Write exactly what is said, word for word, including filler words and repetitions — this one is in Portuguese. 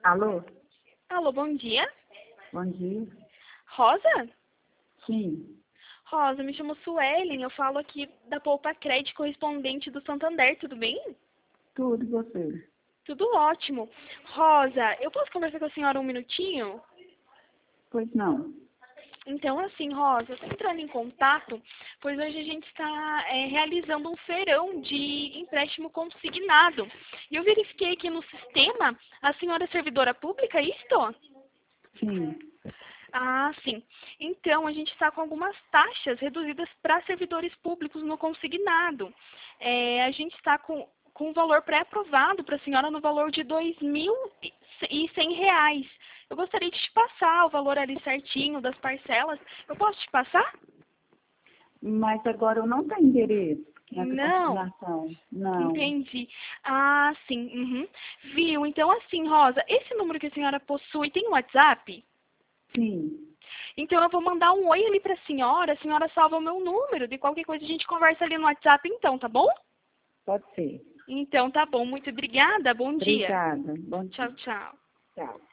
Alô? Alô, bom dia. Bom dia. Rosa? Sim. Rosa, me chamo Suelen, eu falo aqui da Poupa Crédito correspondente do Santander, tudo bem? Tudo e você? Tudo ótimo. Rosa, eu posso conversar com a senhora um minutinho? Pois não. Então, assim, Rosa, eu estou entrando em contato, pois hoje a gente está é, realizando um feirão de empréstimo consignado. E eu verifiquei aqui no sistema, a senhora é servidora pública, é isto? Sim. Ah, sim. Então, a gente está com algumas taxas reduzidas para servidores públicos no consignado. É, a gente está com, com um valor pré-aprovado para a senhora no valor de dois mil e cem reais. Eu gostaria de te passar o valor ali certinho das parcelas. Eu posso te passar? Mas agora eu não tenho endereço nessa Não. consignação. Não. Entendi. Ah, sim. Uhum. Viu? Então, assim, Rosa, esse número que a senhora possui tem um WhatsApp? Sim. Então eu vou mandar um oi ali pra senhora, a senhora salva o meu número, de qualquer coisa a gente conversa ali no WhatsApp então, tá bom? Pode ser. Então tá bom, muito obrigada, bom dia. Obrigada. Bom Tchau, dia. tchau. Tchau.